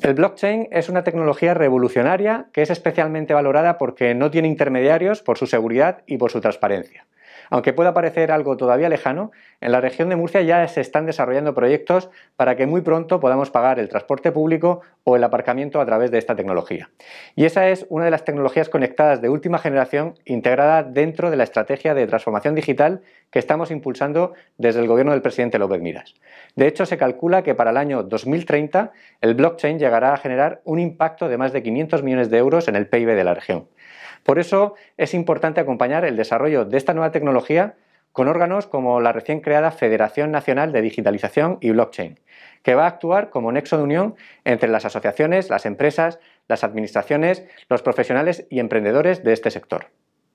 El blockchain es una tecnología revolucionaria que es especialmente valorada porque no tiene intermediarios, por su seguridad y por su transparencia. Aunque pueda parecer algo todavía lejano, en la región de Murcia ya se están desarrollando proyectos para que muy pronto podamos pagar el transporte público o el aparcamiento a través de esta tecnología. Y esa es una de las tecnologías conectadas de última generación integrada dentro de la estrategia de transformación digital que estamos impulsando desde el gobierno del presidente López Miras. De hecho, se calcula que para el año 2030 el blockchain llegará a generar un impacto de más de 500 millones de euros en el PIB de la región. Por eso es importante acompañar el desarrollo de esta nueva tecnología con órganos como la recién creada Federación Nacional de Digitalización y Blockchain, que va a actuar como nexo de unión entre las asociaciones, las empresas, las administraciones, los profesionales y emprendedores de este sector.